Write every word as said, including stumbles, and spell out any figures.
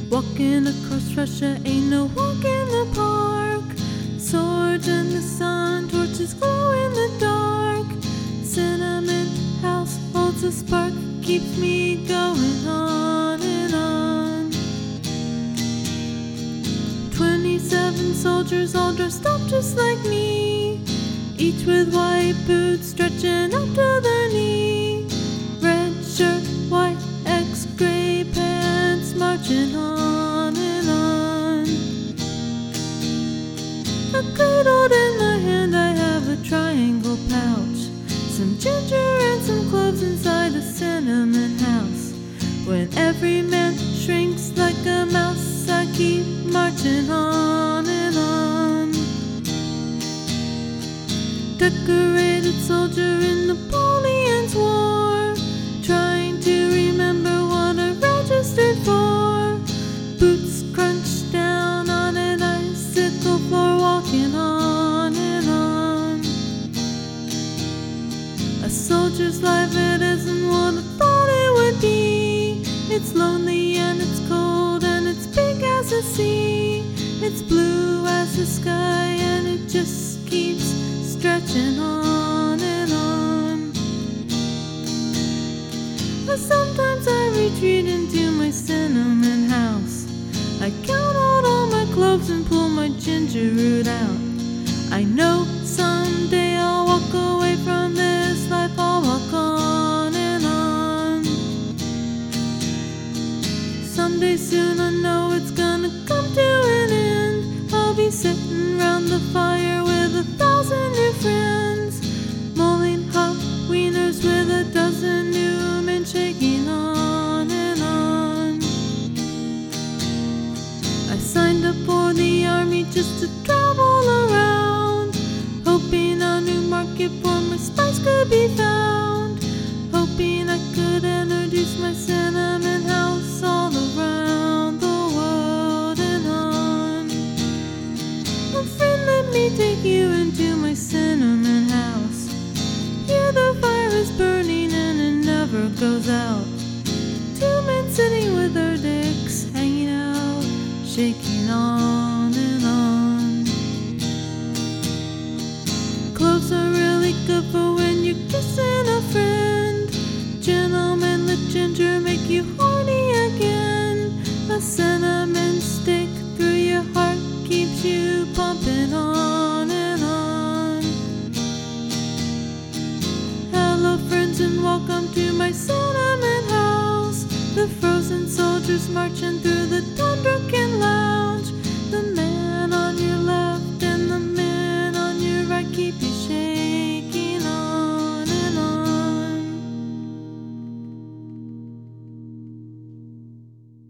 Walking across Russia ain't no walk in the park. Swords in the sun, torches glow in the dark. Cinnamon House holds a spark, keeps me going on and on. Twenty-seven soldiers all dressed up just like me, each with white boots stretching up to their knee. Red shirt, white X, gray pants, marching on and on. A cradle in my hand, I have a triangle pouch, some ginger and some cloves inside a cinnamon house. When every man shrinks like a mouse, I keep marching on and on. Decorated soldier in Napoleon's war, trying to remember what I registered for. Boots crunch down on an icicle floor, walking on and on. A soldier's life, it isn't what I thought it would be. It's lonely and it's cold and it's big as the sea. It's blue as the sky and it just keeps stretching on and on. But sometimes I retreat into my cinnamon house. I count out all my cloves and pull my ginger root out. I know someday I'll walk away from this life, I'll walk on and on. Someday soon I know it's gonna come to an end. I'll be sitting round the fire with a thousand new friends, mulling hot wieners with a dozen new men, shaking on and on. I signed up for the army just to travel around, hoping a new market for my spice could be found, hoping I could introduce my cinnamon house all around the world and on. A friend, let me take you into my cinnamon house. Here the fire is burning and it never goes out. Two men sitting with their dicks hanging out, shaking on and on. Cloves are really good for when you're kissing a friend. Gentlemen, let ginger make you horny again. A cinnamon stick through your heart keeps you pumping on and on. Hello friends and welcome to my cinnamon house. The frozen soldiers marching through the tundra can lounge. The